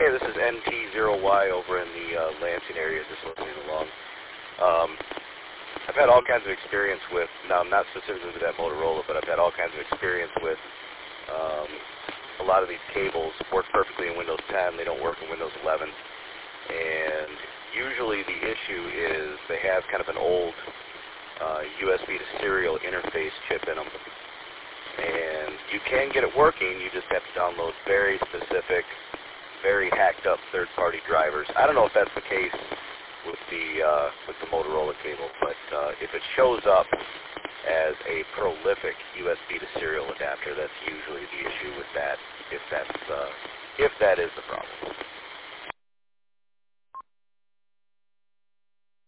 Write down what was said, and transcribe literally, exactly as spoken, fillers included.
Hey, this is N T zero Y over in the uh, Lansing area, just listening along. Um, I've had all kinds of experience with, now not specifically with that Motorola, but I've had all kinds of experience with um, a lot of these cables. Work perfectly in Windows ten, they don't work in Windows eleven. And usually the issue is they have kind of an old uh, U S B to serial interface chip in them. And you can get it working, you just have to download very specific, very hacked up third-party drivers. I don't know if that's the case with the uh, with the Motorola cable, but uh, if it shows up as a prolific U S B to serial adapter, that's usually the issue with that, if that's uh, if that is the problem.